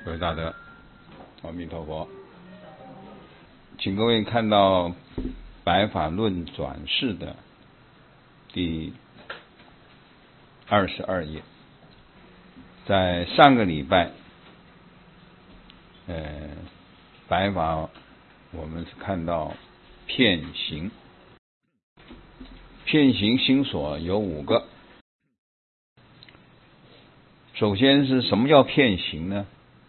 各位大德，阿弥陀佛，请各位看到《白法论转世》的第22页。在上个礼拜，白法我们是看到遍行，遍行心所有5个。首先是什么叫遍行呢？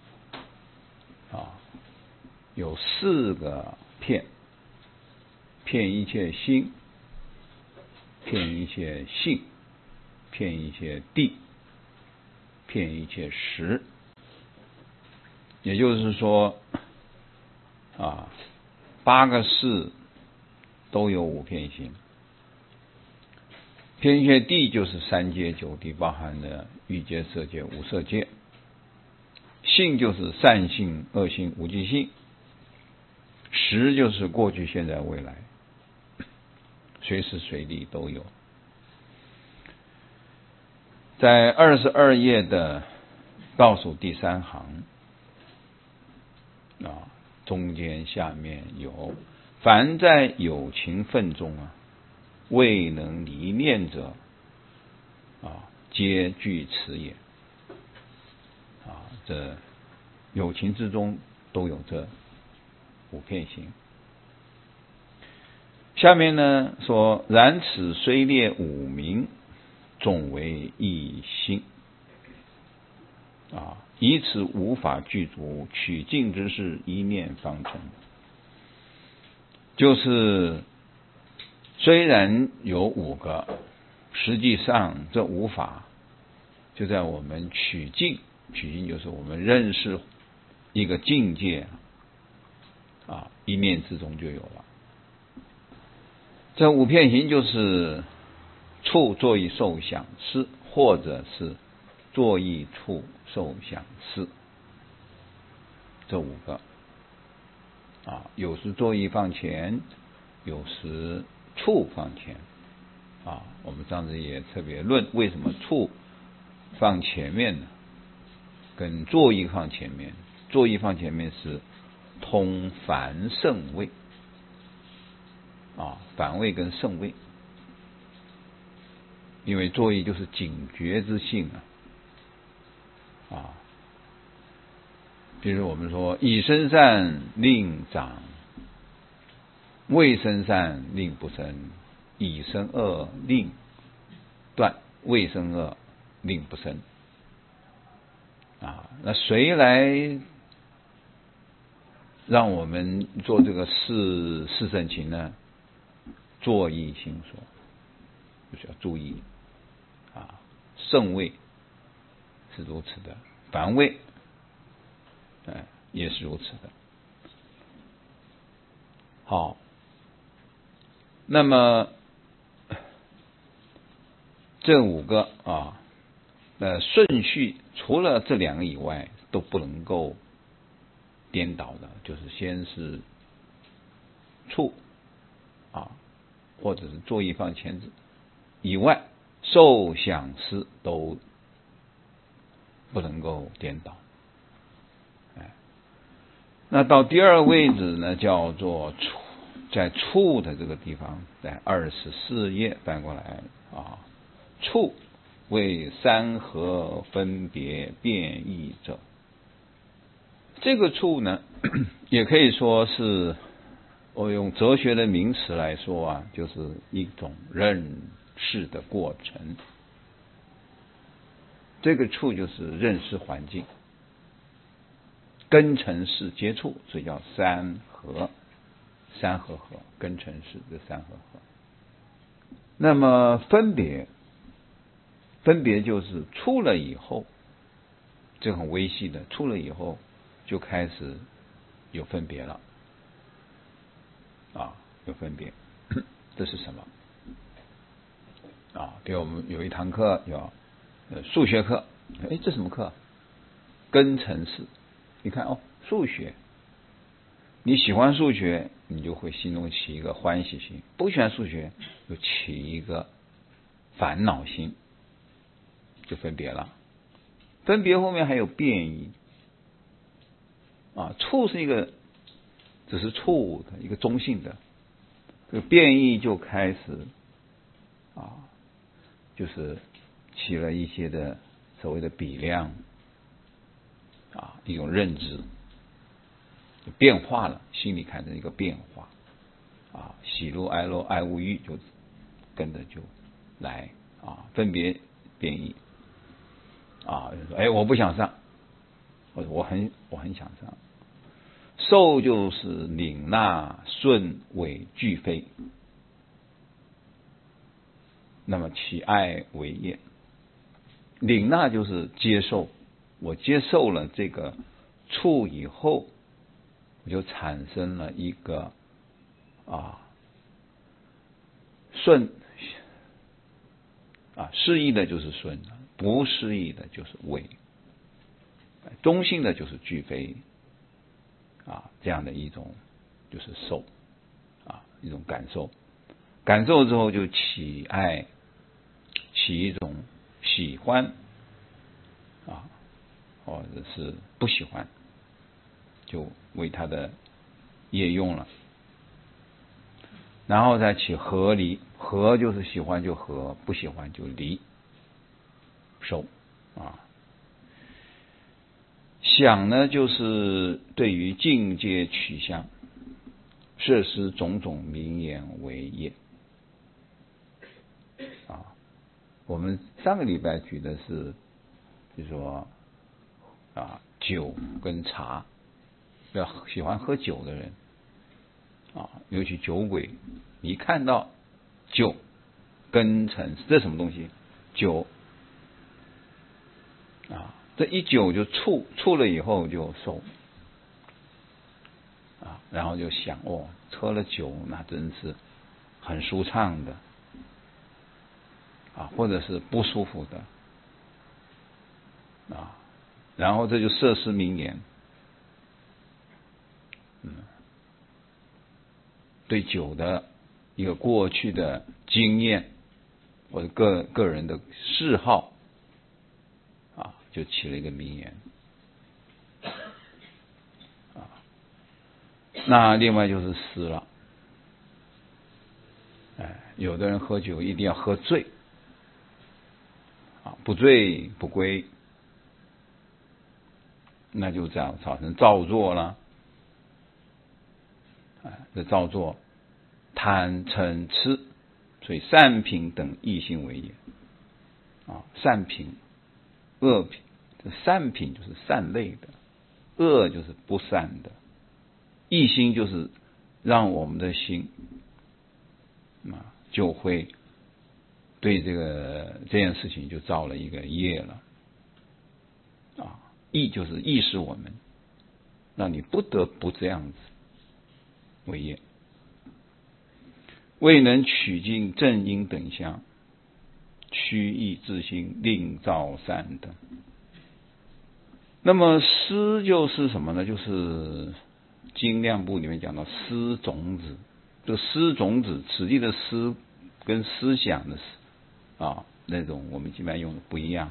有4个遍：遍一切心，遍一切性，遍一切地，遍一切识。也就是说8个识都有5遍行。遍一切地就是3界9地，包含了欲界、色界、无色界。性就是善性、恶性、无记性。识就是过去、现在、未来，随时随地都有。在22页的倒数第3行中间下面有凡在有情分中未能离念者皆具此也。这有情之中都有这5遍行。下面呢说，然此虽列5名，总为一心以此无法具足，取尽之事一念方成。就是虽然有5个，实际上这5法就在我们取尽就是我们认识一个境界一念之中就有了。这5遍行就是触、作意、受、想、思，或者是作意、触、受、想、思，这5个有时作意放前，有时触放前我们上次也特别论为什么触放前面呢？跟作意放前面，作意放前面是通凡圣位凡位跟圣位，因为作意就是警觉之性比如我们说以身善令长，未身善令不生，以身恶令断，未身恶令不生那谁来让我们做这个四圣勤呢？作意心所，就是要注意圣位是如此的，凡位也是如此的。好，那么这5个顺序除了这2个以外都不能够颠倒的，就是先是触或者是作意放前以外，受想思都不能够颠倒。那到第2个位置呢，叫做在触的这个地方，在24页翻过来触为3合分别变异者。这个触呢也可以说是我用哲学的名词来说就是一种认识的过程。这个触就是认识环境，根尘识接触，所以叫3合合，根尘识的3合合。那么分别就是触了以后，这很微细的，触了以后就开始有分别了有分别。这是什么比如我们有一堂课叫数学课，这什么课？根尘识。你看数学，你喜欢数学，你就会心中起一个欢喜心；不喜欢数学，就起一个烦恼心，就分别了。分别后面还有变异， 处是一个只是处的一个中性的，这个变异就开始就是起了一些的所谓的比量一种认知变化了，心里产生一个变化喜怒哀乐爱恶欲就跟着就来分别变异我不想上，我很想上。受就是领纳顺违俱非，那么其爱为业。领纳就是接受，我接受了这个处以后，我就产生了一个顺适宜的就是顺，不适宜的就是违，中性的就是俱非这样的一种就是受一种感受，感受之后就起爱，起一种喜欢或者是不喜欢，就为他的业用了。然后再起合离，合就是喜欢就合，不喜欢就离，受想呢就是对于境界取向，设施种种名言为业我们上个礼拜举的是比如说酒跟茶，喜欢喝酒的人尤其酒鬼，一看到酒根尘，这什么东西？酒这一酒就触了以后就受然后就想喝了酒那真是很舒畅的或者是不舒服的然后这就设施名言对酒的一个过去的经验或者个人的嗜好就起了一个名言那另外就是思了有的人喝酒一定要喝醉不醉不归，那就这样造成造作了这造作贪嗔痴，所以善品等异性为也善品恶品，善品就是善类的，恶就是不善的，异心就是让我们的心就会对这件事情就造了一个业了意就是意识我们，让你不得不这样子为业，未能取尽正因等相，趋意自心，另造善等。那么思就是什么呢？就是精量部里面讲到思种子，这个思种子，此地的思跟思想的思那种我们一般用的不一样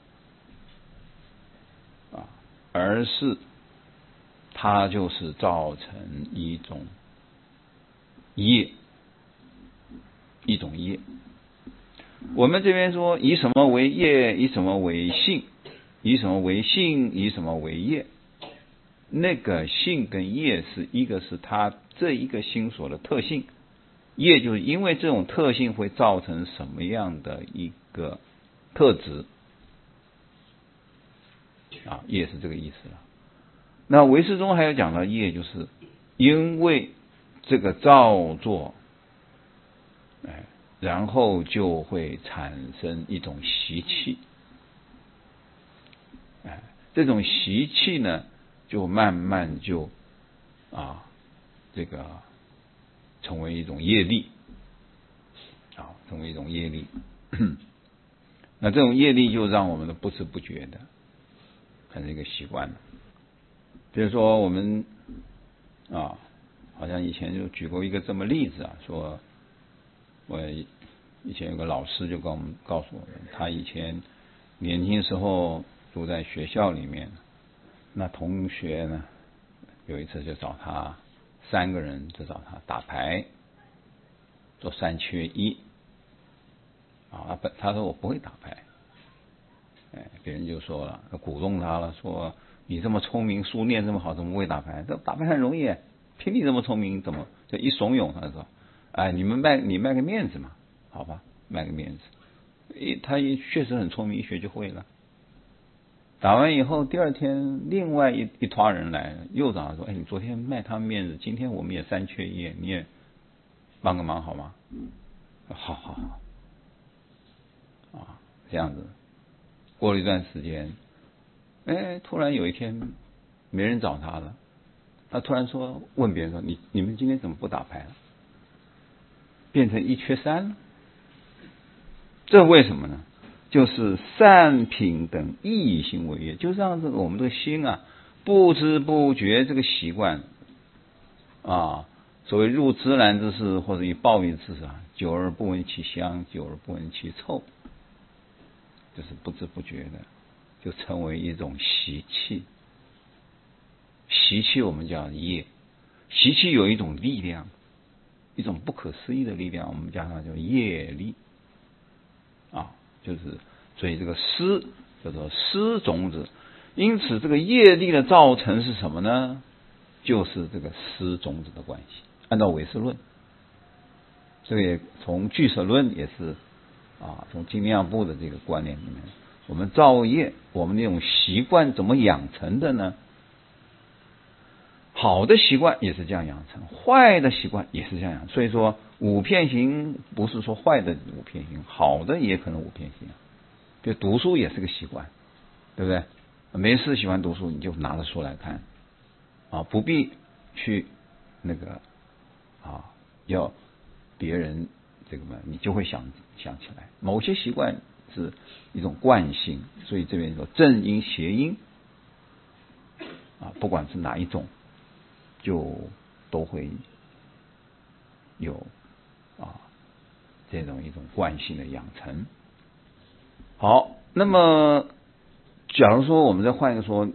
而是它就是造成一种业，一种业。我们这边说以什么为业，以什么为性，以什么为性，以什么为业。那个性跟业是一个是它这一个心所的特性，业就是因为这种特性会造成什么样的一个特质业是这个意思了。那唯识中还有讲到业，就是因为这个造作然后就会产生一种习气这种习气呢就慢慢就这个成为一种业力成为一种业力那这种业力就让我们的不知不觉的产生一个习惯了。比如说我们好像以前就举过一个这么例子说我以前有个老师就告诉我们，他以前年轻时候住在学校里面，那同学呢有一次就找他3个人，就找他打牌，做3缺1啊。他说我不会打牌，别人就说了，鼓动他了，说你这么聪明，书念这么好，怎么不会打牌？这打牌很容易，凭你这么聪明，怎么就一怂恿他说，你卖个面子嘛，好吧，卖个面子。他确实很聪明，一学就会了。打完以后，第二天另外一团人来了，又找他说：“你昨天卖他面子，今天我们也3缺1，你也帮个忙好吗？”好，这样子。过了一段时间，突然有一天没人找他了，他突然说问别人说：“你们今天怎么不打牌了？变成1缺3了？这为什么呢？”就是善品等意行为业，就是让这个我们这个心不知不觉这个习惯所谓入芝兰之室或者以鲍鱼之事久而不闻其香，久而不闻其臭，就是不知不觉的就成为一种习气。习气我们叫业，习气有一种力量，一种不可思议的力量，我们叫它叫业力就是所以这个思叫做思种子。因此这个业力的造成是什么呢？就是这个思种子的关系。按照唯识论，这个也从俱舍论也是从精量部的这个观念里面，我们造业，我们那种习惯怎么养成的呢？好的习惯也是这样养成，坏的习惯也是这样养成。所以说5遍行不是说坏的5遍行，好的也可能5遍行。就读书也是个习惯，对不对？没事喜欢读书，你就拿着书来看不必去那个要别人这个嘛，你就会想起来。某些习惯是一种惯性，所以这边说正因邪因不管是哪一种，就都会有这种一种惯性的养成。好，那么假如说我们再换一个说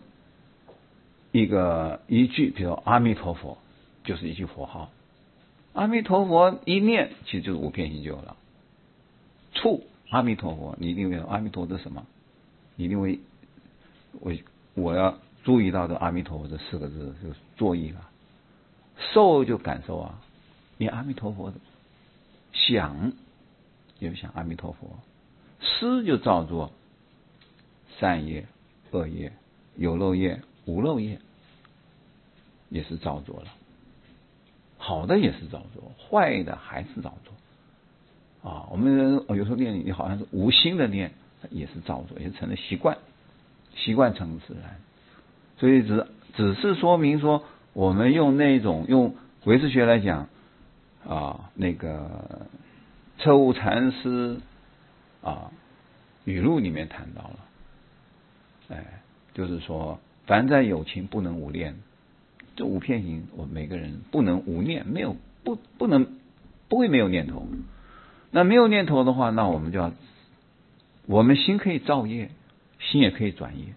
一句，比如阿弥陀佛，就是一句佛号。阿弥陀佛一念，其实就是5遍行就有了。处阿弥陀佛，你一定会阿弥陀佛是什么？你一定会我要注意到的阿弥陀佛这4个字就是作意了。受就感受你阿弥陀佛想就想阿弥陀佛。思就造作善业、恶业、有漏业、无漏业，也是造作了。好的也是造作，坏的还是造作我们有时候念你好像是无心的念，也是造作，也是成了习惯，习惯成自然。所以只是说明说，我们用唯识学来讲那个彻悟禅师语录里面谈到了，就是说凡在有情不能无念。这5遍行我们每个人不能无念，没有不会没有念头。那没有念头的话，那我们心可以造业，心也可以转业。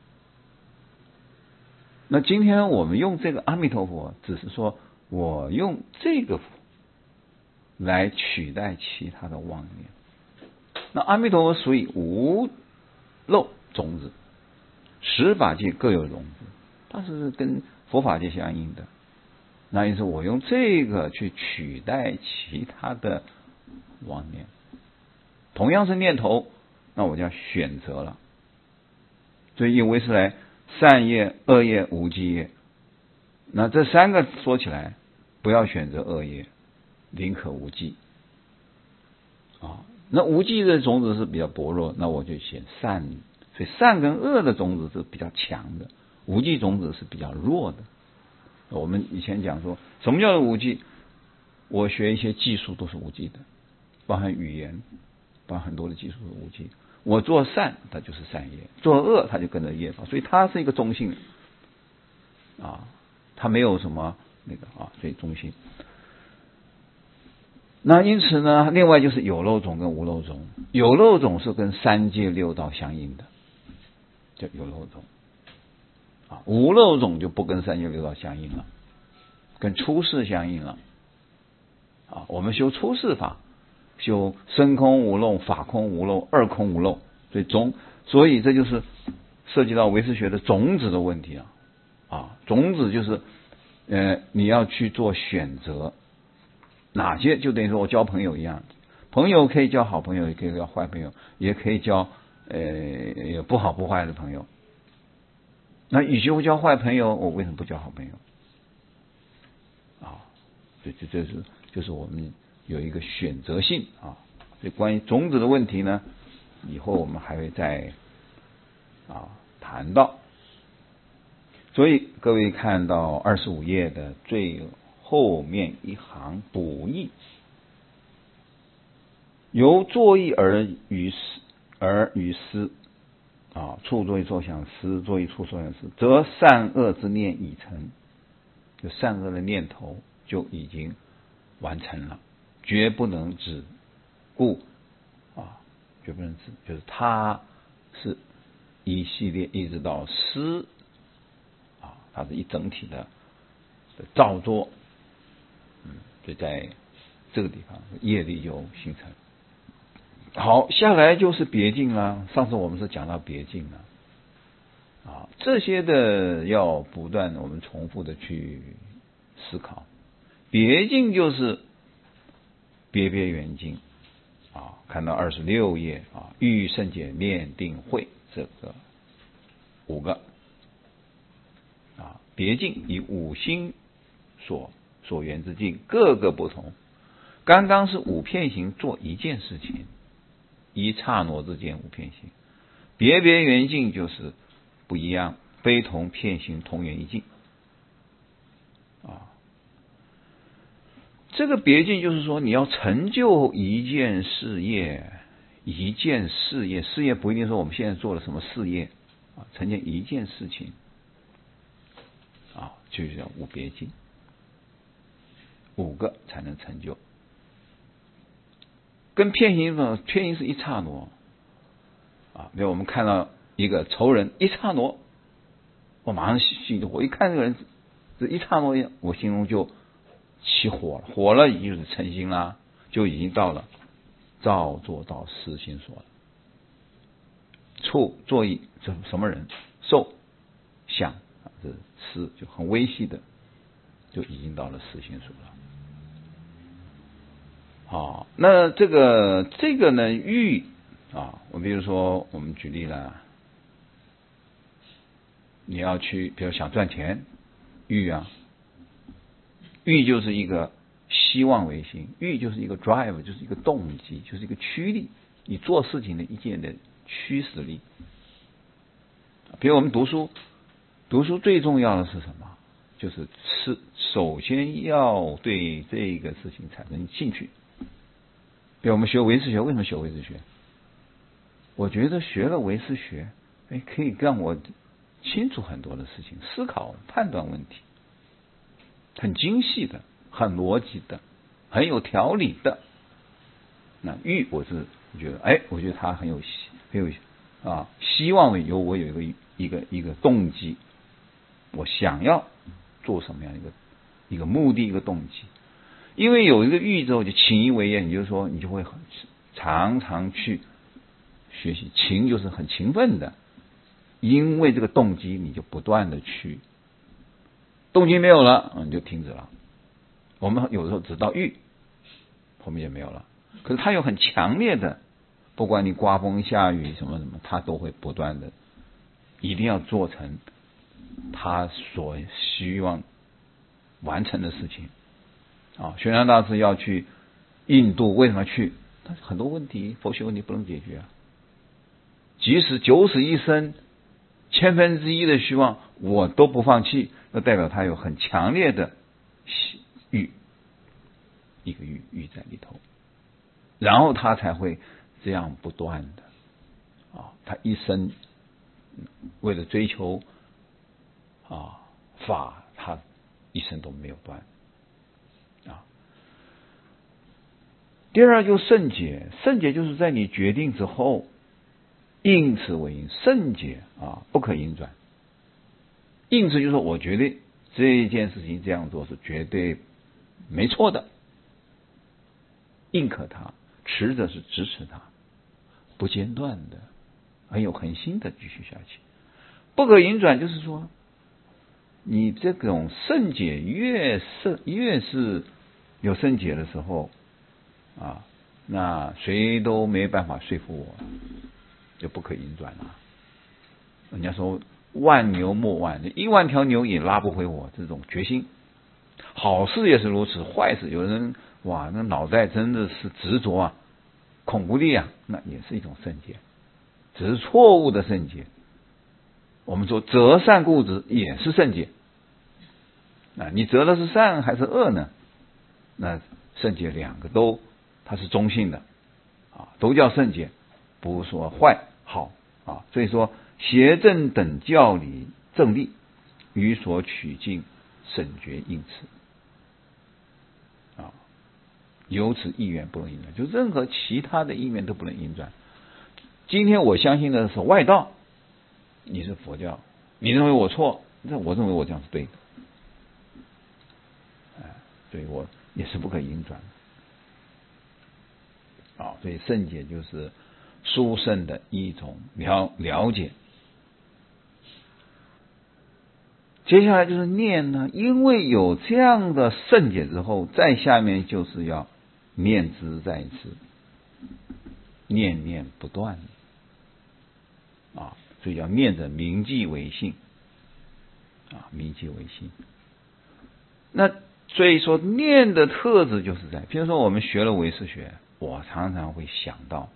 那今天我们用这个阿弥陀佛，只是说我用这个来取代其他的妄念。那阿弥陀佛属于无漏种子，10法界各有种子，它是跟佛法界相应的。那因此我用这个去取代其他的妄念，同样是念头，那我就要选择了。所以以唯识来，善业、恶业、无记业，那这3个说起来，不要选择恶业，宁可无记那无记的种子是比较薄弱，那我就选善。所以善跟恶的种子是比较强的，无记种子是比较弱的。我们以前讲说，什么叫做无记？我学一些技术都是无记的，包含语言，包含很多的技术是无记。我做善，它就是善业；做恶，它就跟着业法。所以它是一个中性它没有什么所以中性。那因此呢，另外就是有漏种跟无漏种。有漏种是跟3界6道相应的，叫有漏种无漏种就不跟3界6道相应了。 跟出世相应了。我们修出世法，修身空无漏、法空无漏、二空无漏，所以这就是涉及到唯识学的种子的问题种子就是你要去做选择，哪些就等于说我交朋友一样，朋友可以交好朋友，也可以交坏朋友，也可以交不好不坏的朋友。那与其我交坏朋友，我为什么不交好朋友？这就是我们有一个选择性所以关于种子的问题呢，以后我们还会再谈到。所以各位看到25页的最后面一行补益，由作意而与思处作意受想思，作意处受想思，则善恶之念已成，就善恶的念头就已经完成了，绝不能止。故绝不能止，就是它是一系列一直到思它是一整体的造作，就在这个地方业力就形成。好，下来就是别境了。上次我们是讲到别境了这些的要不断我们重复的去思考。别境就是别别缘境看到26页欲圣解念定慧这个5个别境以5心所缘之境各个不同。刚刚是5片行做一件事情，一刹那之间5片行，别别缘境就是不一样，非同片行同缘一境这个别境就是说你要成就一件事业，事业不一定说我们现在做了什么事业成就一件事情就叫5别境，5个才能成就。跟片行是一刹那比如我们看到一个仇人，一刹那我马上我一看这个人，这一刹那我心中就起火了，火了就是成心啦，就已经到了造作到思心所了。处作意这什么人，受想这思就很微细的，就已经到了思心所了。那这个呢，欲我比如说我们举例了，你要去比如想赚钱，欲就是一个希望为心，欲就是一个 drive， 就是一个动机，就是一个驱力，你做事情的一件的驱使力。比如我们读书最重要的是什么？就是首先要对这个事情产生兴趣。比如我们学唯识学，为什么学唯识学？我觉得学了唯识学可以让我清楚很多的事情，思考判断问题很精细的，很逻辑的，很有条理的。那欲我觉得他很有希望我有一个动机，我想要做什么样一个目的，一个动机。因为有一个欲之后就勤于为业，也就是说你就会常常去学习，勤就是很勤奋的，因为这个动机你就不断的去，动机没有了你就停止了。我们有时候只到欲，后面就没有了。可是它有很强烈的，不管你刮风下雨什么它都会不断的一定要做成他所希望完成的事情玄奘大师要去印度，为什么去？他很多问题，佛学问题不能解决即使九死一生1/1000的希望我都不放弃，那代表他有很强烈的欲，一个欲在里头，然后他才会这样不断的他一生为了追求法，他一生都没有断第二就圣解，圣解就是在你决定之后，应此为因，圣解不可因转。应此就是说我决定这一件事情这样做是绝对没错的，认可它，持着是支持它，不间断的，很有恒心的继续下去。不可盈转，就是说，你这种圣解越是有圣解的时候啊，那谁都没办法说服我，就不可盈转了。人家说万牛莫挽，1万条牛也拉不回我这种决心。好事也是如此，坏事有人哇，那脑袋真的是执着啊，恐怖力啊，那也是一种圣解，只是错误的圣解。我们说择善固执也是圣解，你择的是善还是恶呢？那圣解两个都它是中性的都叫圣解，不是说坏好所以说邪正等教理正立，于所取境审决应此由此意愿不能盈转，就任何其他的意愿都不能盈转。今天我相信的是外道，你是佛教，你认为我错，那我认为我这样是对的，所以我也是不可盈转所以圣解就是殊胜的一种了解。接下来就是念呢，因为有这样的圣解之后，再下面就是要念之在之，念念不断所以要念着铭记为信铭记为信。那所以说念的特质就是比如说我们学了唯识学，我常常会想到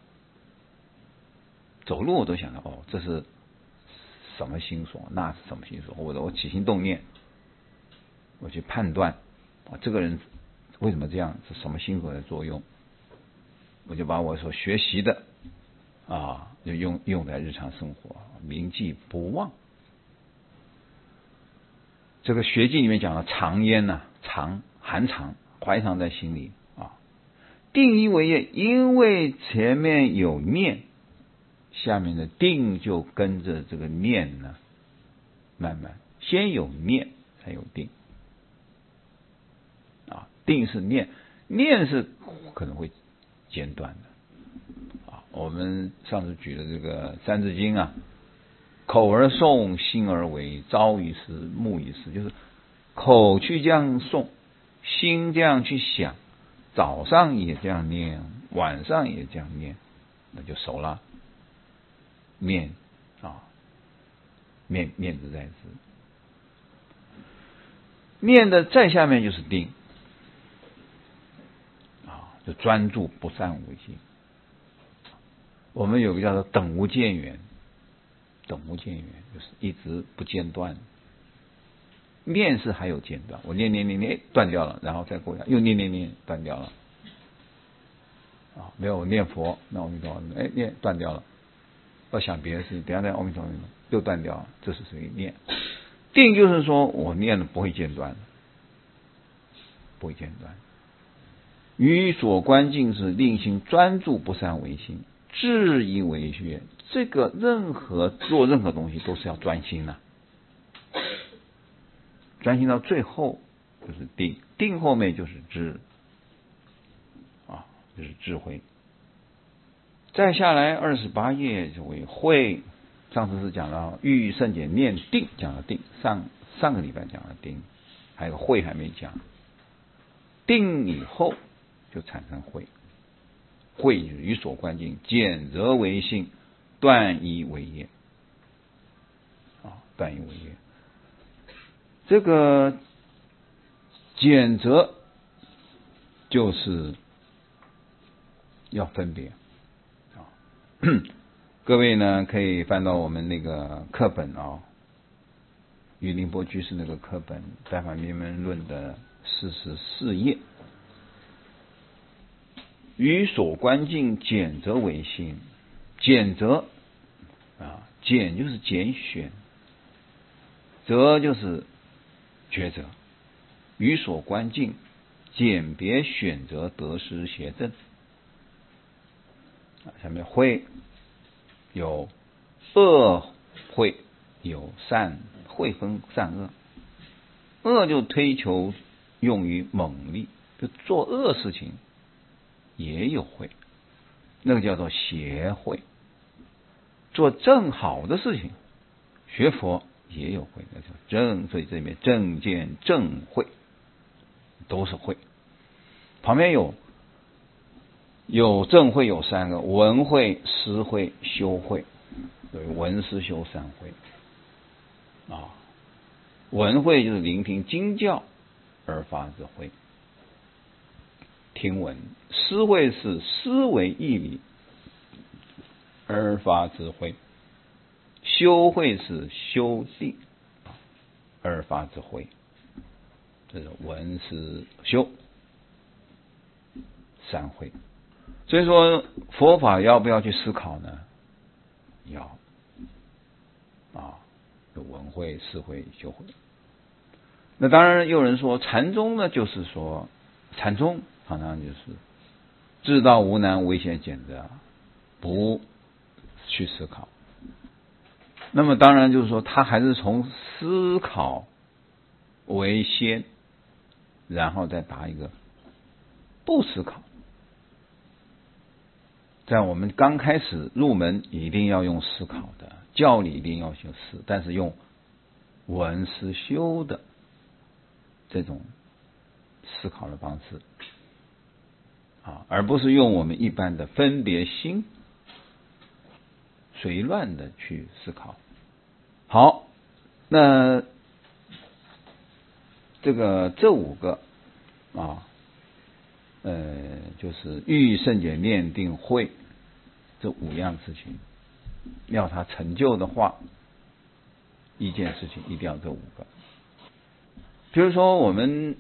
走路我都想到这是什么心所，那是什么心所，或者我起心动念，我去判断这个人为什么这样，是什么心所的作用，我就把我所学习的就用在日常生活，铭记不忘。这个学记里面讲了常焉含常怀藏在心里定一为业，因为前面有念，下面的定就跟着这个念呢，慢慢先有念才有定定是念是可能会间断的我们上次举的这个三字经口而诵，心而为，朝于时，暮于时，就是口去这样诵，心这样去想，早上也这样念，晚上也这样念，那就熟了。念念之在之，念的再下面就是定就专注不散无心。我们有个叫做等无间缘，就是一直不间断。念是还有间断，我念断掉了，然后再过一下又念断掉了没有我念佛，那阿弥陀佛念断掉了，要想别的事情，等一下再阿弥陀佛又断掉了，这是属于念。定就是说我念了不会间断，于所观境是令心专注不散为心，至以为学。这个做任何东西都是要专心专心到最后就是定，定后面就是知就是智慧。再下来28页就为慧。上次是讲到欲圣解念定，讲了定，上个礼拜讲了定，还有慧还没讲。定以后就产生慧，慧于所观境，简则为性，断一为业断一为业。这个简则就是要分别各位呢可以翻到我们那个课本于宁波居士那个课本《大法明门论》的44页。于所观境，简则为性。简则简就是拣选，择就是抉择。于所观境，鉴别选择得失邪正。下面慧有恶慧，有善慧，分善恶。 恶就推求用于猛力，就做恶事情也有慧，那个叫做邪慧。做正好的事情，学佛也有慧，那叫正。所以这里面正见正慧都是慧。旁边有正慧，有三个：闻慧、思慧、修慧。对，闻思修三慧啊。闻慧就是聆听经教而发之慧，听闻；思慧是思维义理而发之慧；修慧是修定而发之慧。这是闻思修三慧。所以说佛法要不要去思考呢？要啊，有闻慧、思慧、修慧。那当然有人说禅宗呢，就是说禅宗常常就是知道无难唯显简的，不去思考。那么当然就是说他还是从思考为先，然后再答一个不思考。在我们刚开始入门一定要用思考的，教理一定要修思，但是用闻思修的这种思考的方式啊，而不是用我们一般的分别心随乱的去思考。好，那这五个啊，就是欲圣解念定慧这五样事情，要他成就的话，一件事情一定要这五个。比如说我们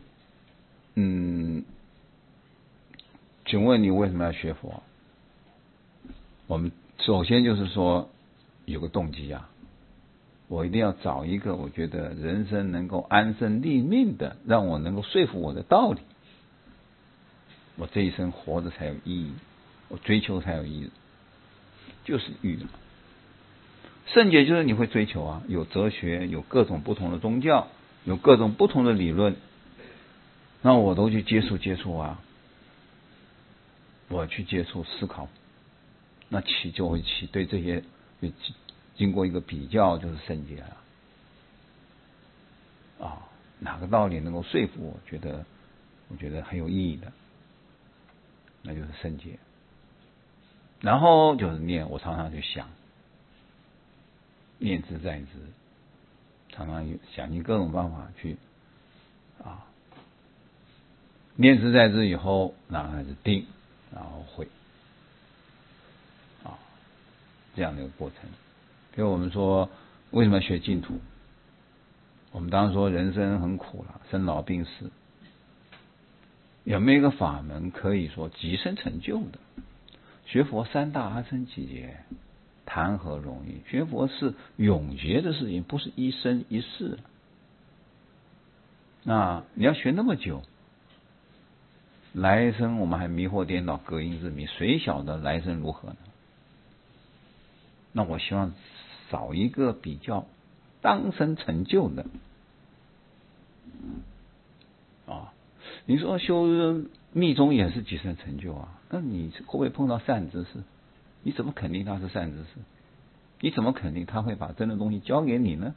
请问你为什么要学佛？我们首先就是说有个动机啊，我一定要找一个我觉得人生能够安身立命的，让我能够说服我的道理，我这一生活着才有意义，我追求才有意义，就是欲嘛。圣解就是你会追求啊，有哲学，有各种不同的宗教，有各种不同的理论，那我都去接触啊，我去接触思考，那就会起对这些经过一个比较，就是圣解了啊，哪个道理能够说服我觉得很有意义的，那就是圣解。然后就是念，我常常去想，念之在之，常常想尽各种办法去啊，念之在之以后，然后开始定，然后会啊，这样的一个过程。比如我们说为什么要学净土？我们当然说人生很苦了，生老病死，有没有一个法门可以说即生成就的？学佛三大阿僧祇劫，谈何容易？学佛是永劫的事情，不是一生一世。那你要学那么久，来生我们还迷惑颠倒，隔音之谜，谁晓得来生如何呢？那我希望找一个比较当生成就的啊。你说修密宗也是即生成就啊，那你会不会碰到善知识？你怎么肯定他是善知识？你怎么肯定他会把真的东西教给你呢？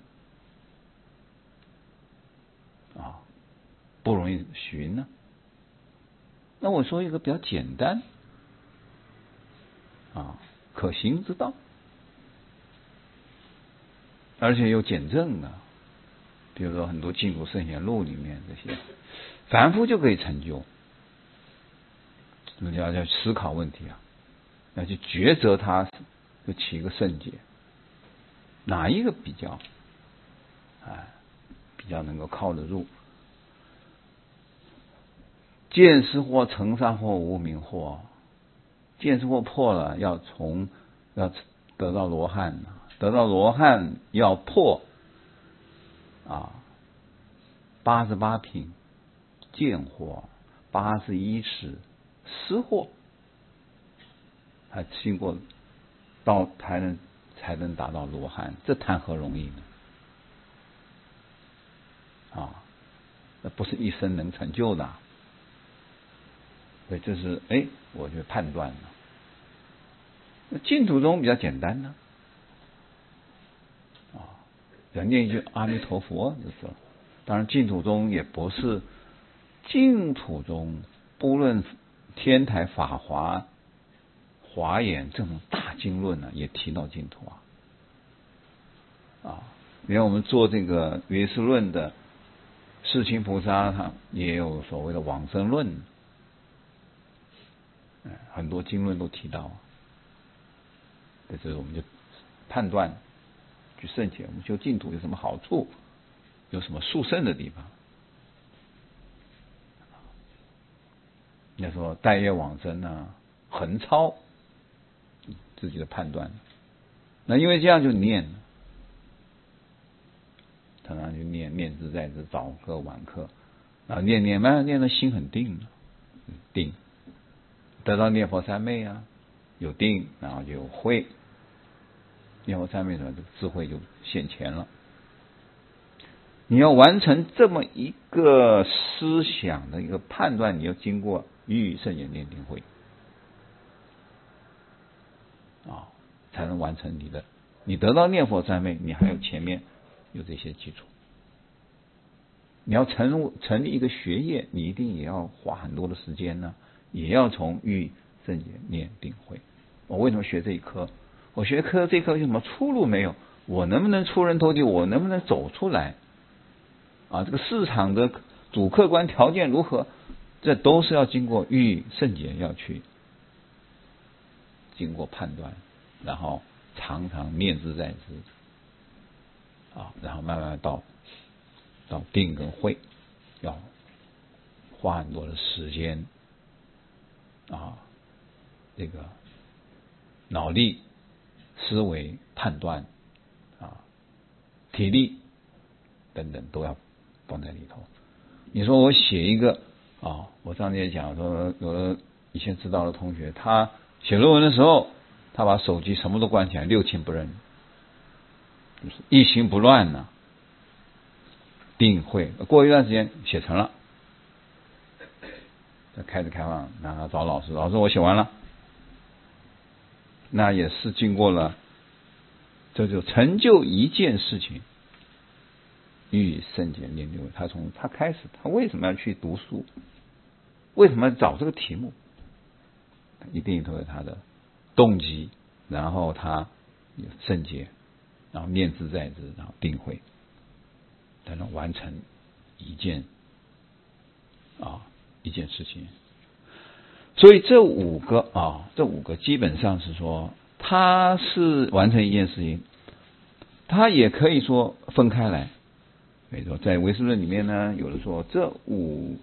啊，不容易寻呢。那我说一个比较简单啊可行之道，而且有检证的，比如说很多净土圣贤录里面这些，凡夫就可以成就。你要思考问题啊，要去抉择它，就起一个圣解，哪一个比较能够靠得住？见思惑、成善惑、无明惑，见思惑破了，要得到罗汉，得到罗汉要破88品见惑，81识思惑，还经过到才能达到罗汉，这谈何容易呢？ 那不是一生能成就的。所以这是我就判断了。那净土宗比较简单呢，要念一句阿弥陀佛就是了。当然净土宗也不是，净土宗不论天台法华、华严这种大经论呢，也提到净土你看我们做这个唯识论的世亲菩萨，他也有所谓的往生论，很多经论都提到。这是我们就判断去圣解，我们修净土有什么好处，有什么殊胜的地方。你说带业往生啊，横超自己的判断，那因为这样就念，常常就念自在自，早课晚课念慢慢念的心很定，定得到念佛三昧有定，然后就有慧，念佛三昧的智慧就现前了。你要完成这么一个思想的一个判断，你要经过欲圣解念定慧才能完成你得到念佛三昧，你还有前面有这些基础。你要成立一个学业，你一定也要花很多的时间呢，也要从欲圣解念定慧。我为什么学这一科？我学这一科有什么出路没有？我能不能出人头地？我能不能走出来？这个市场的主客观条件如何？这都是要经过欲圣解要去经过判断，然后常常念自在之然后慢慢到定跟慧，要花很多的时间这个脑力、思维、判断体力等等都要放在里头。你说我写一个我上次也讲说，有的以前知道的同学，他写论文的时候，他把手机什么都关起来，六亲不认，就是一心不乱定慧。过一段时间写成了，开始开放，然后找老师，老师我写完了，那也是经过了，这就成就一件事情。欲圣解念定慧，他开始，他为什么要去读书？为什么要找这个题目？一定都有他的动机，然后他有圣解，然后念自在之，然后定慧，才能完成一件事情。所以这五个基本上是说，他是完成一件事情，他也可以说分开来。所以说，在唯识论里面呢，有的说这五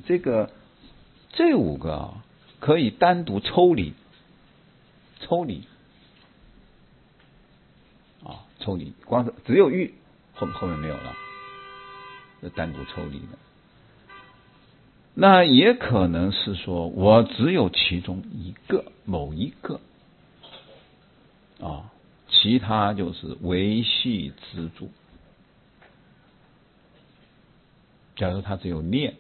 个可以单独抽离，抽离，光是只有欲，后面没有了，是单独抽离的。那也可能是说我只有其中某一个其他就是维系支柱。假如他只有念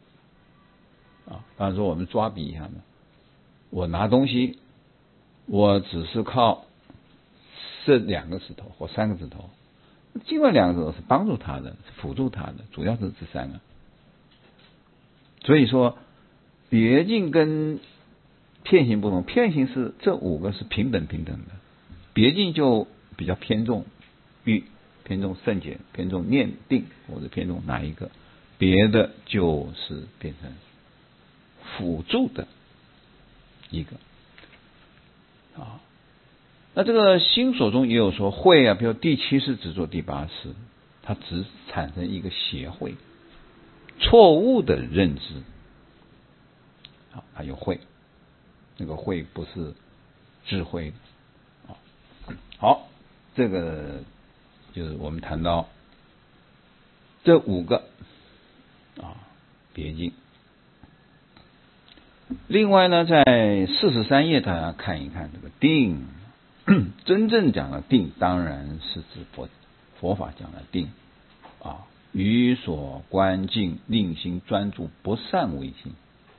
当然说我们抓比一下呢，我拿东西，我只是靠这2个指头或3个指头，另外2个指头是帮助他的，是辅助他的，主要是这3个。所以说别境跟片行不同，片行是这5个是平等的，别境就比较偏重欲，偏重圣解，偏重念定，或者偏重哪一个，别的就是变成辅助的一个那这个心所中也有说慧比如第7识执着第8识，它只产生一个邪慧，错误的认知还有慧，那个慧不是智慧好，这个就是我们谈到这5个别境。另外呢，在43页大家看一看这个定，真正讲的定当然是指佛法讲的定于所观境，令心专注，不善为心。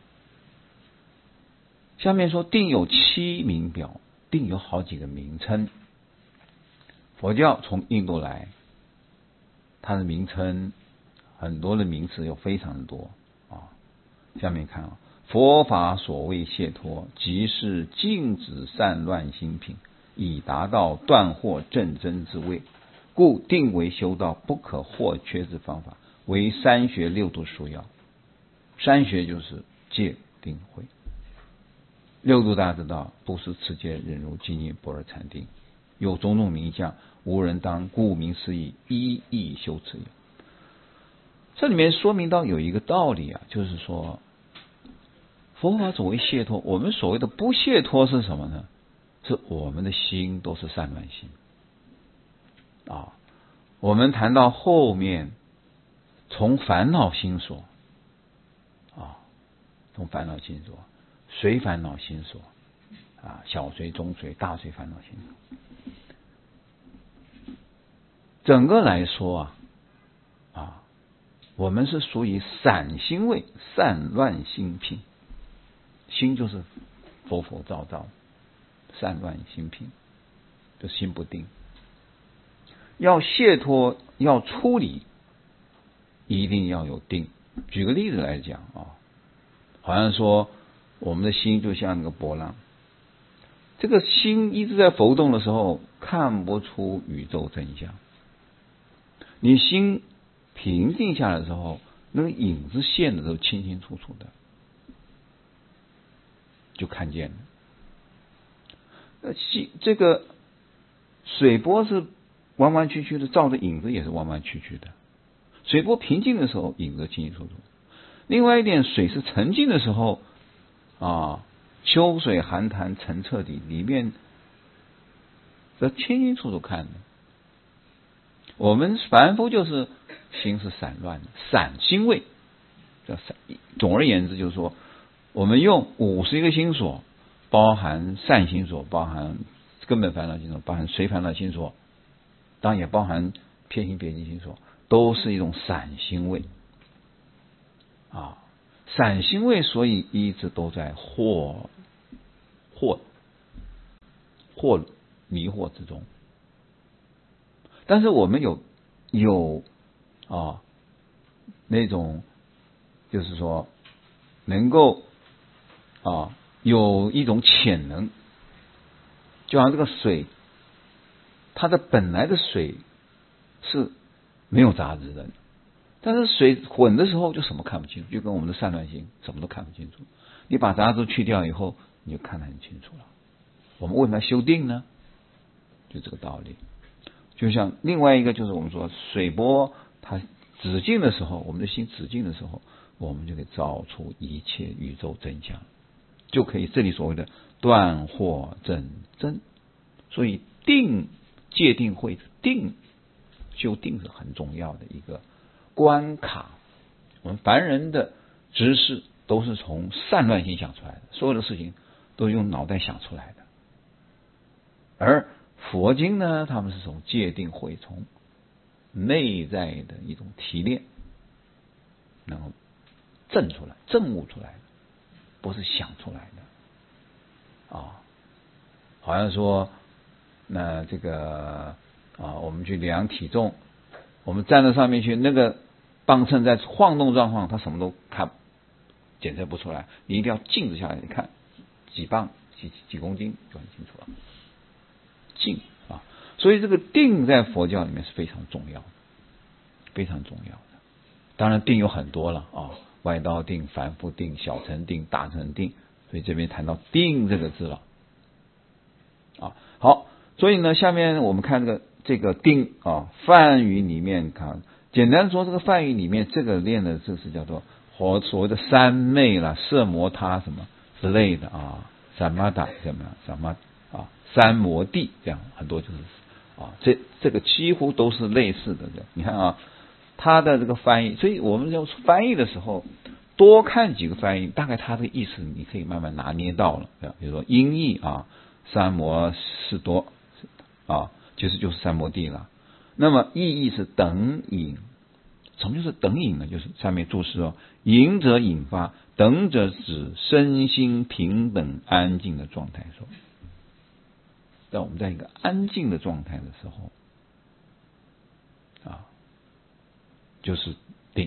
下面说定有7名表，定有好几个名称。佛教从印度来，它的名称很多的名词有非常的多啊。下面看啊，佛法所谓解脱，即是禁止散乱心品，以达到断惑正真之位。故定为修道不可或缺之方法，为3学6度枢要。3学就是戒定慧，6度大家知道，布施持戒忍辱精进般若禅定，有种种名相，无人当，故名思义，一意修持也。这里面说明到有一个道理啊，就是说佛法所谓解脱，我们所谓的不解脱是什么呢？是我们的心都是散乱心啊。我们谈到后面，从烦恼心所啊，从烦恼心所，随烦恼心所啊，小随、中随、大随烦恼心所。整个来说啊，我们是属于散心位，散乱心品。心就是佛造造，散乱心品，就心不定。要解脱，要出离，一定要有定。举个例子来讲啊，好像说我们的心就像那个波浪，这个心一直在浮动的时候，看不出宇宙真相。你心平静下来的时候，那个影子现的都清清楚楚的，就看见了。这个水波是弯弯曲曲的，照着影子也是弯弯曲曲的。水波平静的时候，影子清清楚楚。另外一点，水是沉静的时候啊，秋水寒潭澄澈底，里面这清清楚楚看的。我们凡夫就是心是散乱的，散心位叫散。总而言之，就是说，我们用51个心所，包含善心所，包含根本烦恼心所，包含随烦恼心所，当然也包含偏心别心心所，都是一种散心位啊。散心位，所以一直都在惑迷惑之中。但是我们有那种就是说能够有一种潜能，就像这个水，它的本来的水是没有杂质的，但是水混的时候就什么看不清楚，就跟我们的散乱心什么都看不清楚。你把杂质去掉以后，你就看得很清楚了。我们为什么要修定呢？就这个道理。就像另外一个就是我们说水波它止境的时候，我们的心止境的时候，我们就可以照出一切宇宙真相，就可以这里所谓的断惑正真。所以定戒定慧定修定是很重要的一个关卡。我们凡人的知识都是从散乱心想出来的，所有的事情都是用脑袋想出来的，而佛经呢，他们是从戒定慧，从内在的一种提炼，然后证悟出来的，不是想出来的好像说那这个我们去量体重，我们站在上面去，那个磅秤在晃动状况，它什么都检测不出来，你一定要静止下来，你看几磅几公斤就很清楚了。静所以这个定在佛教里面是非常重要的，非常重要的。当然定有很多了外道定、凡夫定、小乘定、大乘定，所以这边谈到定这个字了好，所以呢，下面我们看这个定梵语里面看，简单说这个梵语里面这个练的这是叫做所谓的三昧啦、色摩他什么之类的三摩达什么三摩三摩地，这样很多就是这个几乎都是类似的。你看他的这个翻译，所以我们要翻译的时候多看几个翻译，大概他的意思你可以慢慢拿捏到了。比如说音译三摩士多其实就是三摩地了。那么意义是等引什么就是等引呢？就是下面注释哦，引者引发，等者指身心平等安静的状态说。在我们在一个安静的状态的时候啊，就是定。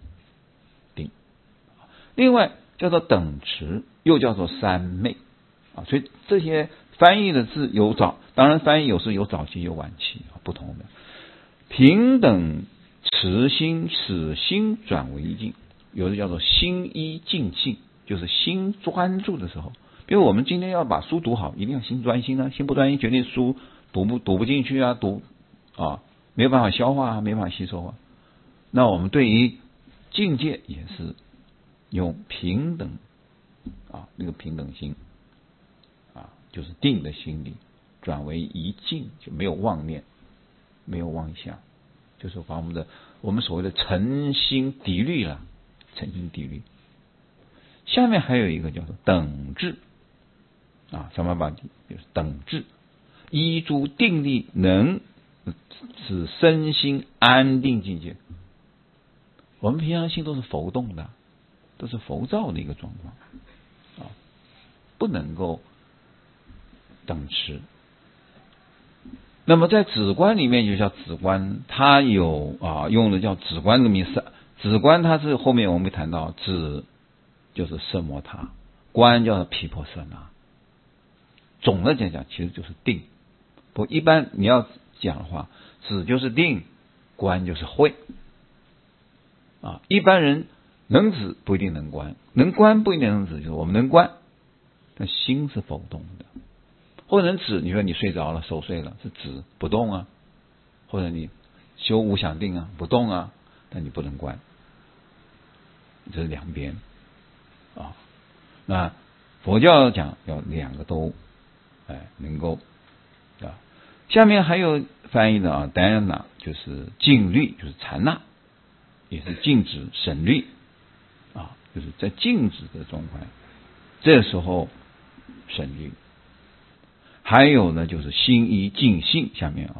另外叫做等持，又叫做三昧啊。所以这些翻译的字有早，当然翻译有时有早期有晚期啊，不同的。平等持心，使心转为一境，有的叫做心一静性，就是心专注的时候。比如我们今天要把书读好，一定要心专心啊，心不专心，决定书读不进去啊，没有办法消化啊，没办法吸收啊。那我们对于境界也是用平等啊，那个平等心啊，就是定的心理转为一静，就没有妄念，没有妄想，就是把我们所谓的诚心涤虑了，诚心涤虑。下面还有一个叫做等至啊，388就是等至，依诸定力能使身心安定境界。我们平常心都是浮动的，都是浮躁的一个状况啊，不能够等持。那么在止观里面就叫止观，它有用的叫止观的名词。止观它是后面我们会谈到，止就是色摩他，观叫做毗婆舍那。总的讲其实就是定。不一般你要讲的话，止就是定，观就是慧啊。一般人能止不一定能观，能观不一定能止，就是我们能观，但心是浮动的。或者能止，你说你睡着了，熟睡了，是止不动啊；或者你修无想定啊，不动啊，但你不能观，这是两边啊。那佛教讲要两个都能够啊。下面还有翻译的啊，当然了，就是静虑，就是禅那，也是静止省虑啊，就是在静止的状态，这时候省虑。还有呢，就是心一静性，下面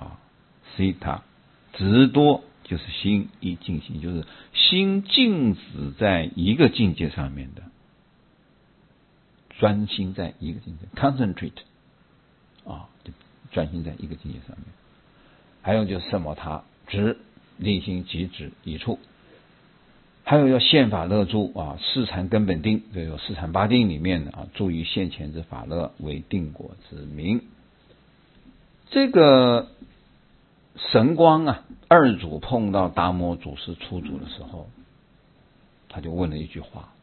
sita 直多就是心一静性，就是心静止在一个境界上面的，专心在一个境界 ，concentrate 就专心在一个境界上面。还有就是色摩他，直立心即止一处。还有要现法乐住四禅根本定，这有四禅八定里面的住于现前之法乐为定果之名。这个神光二祖碰到达摩祖师初祖的时候，他就问了一句话，